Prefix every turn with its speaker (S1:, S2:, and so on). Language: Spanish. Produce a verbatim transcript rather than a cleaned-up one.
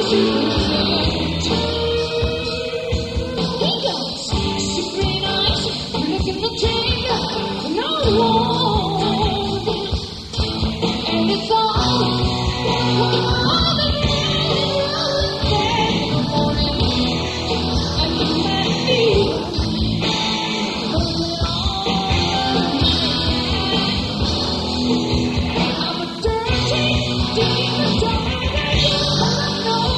S1: He got sexy green eyes, look at the trigger, no one.